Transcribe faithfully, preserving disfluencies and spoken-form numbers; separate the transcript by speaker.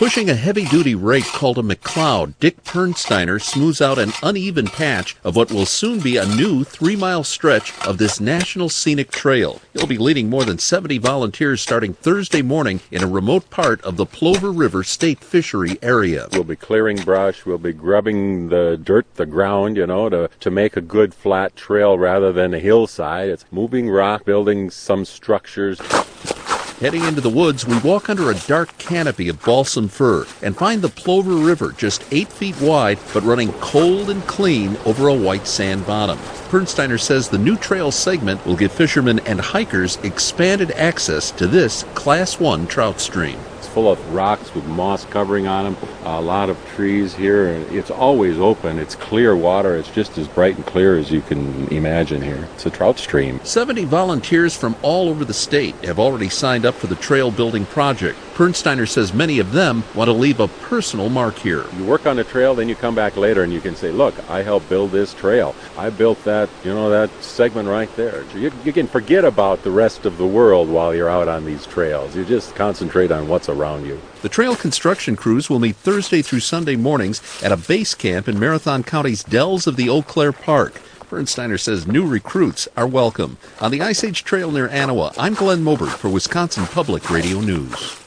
Speaker 1: Pushing a heavy-duty rake called a McLeod, Dick Pernsteiner smooths out an uneven patch of what will soon be a new three-mile stretch of this National Scenic Trail. He'll be leading more than seventy volunteers starting Thursday morning in a remote part of the Plover River State Fishery area.
Speaker 2: We'll be clearing brush, we'll be grubbing the dirt, the ground, you know, to, to make a good flat trail rather than a hillside. It's moving rock, building some structures.
Speaker 1: Heading into the woods, we walk under a dark canopy of balsam fir and find the Plover River just eight feet wide, but running cold and clean over a white sand bottom. Pernsteiner says the new trail segment will give fishermen and hikers expanded access to this Class one trout stream.
Speaker 2: It's full of rocks with moss covering on them, a lot of trees here. It's always open. It's clear water. It's just as bright and clear as you can imagine here. It's a trout stream.
Speaker 1: seventy volunteers from all over the state have already signed up for the trail building project. Pernsteiner says many of them want to leave a personal mark here.
Speaker 2: You work on the trail, then you come back later and you can say, look, I helped build this trail. I built that, you know, that segment right there. You, you can forget about the rest of the world while you're out on these trails. You just concentrate on what's around you.
Speaker 1: The trail construction crews will meet Thursday through Sunday mornings at a base camp in Marathon County's Dells of the Eau Claire Park. Pernsteiner says new recruits are welcome. On the Ice Age Trail near Anawa, I'm Glenn Mobert for Wisconsin Public Radio News.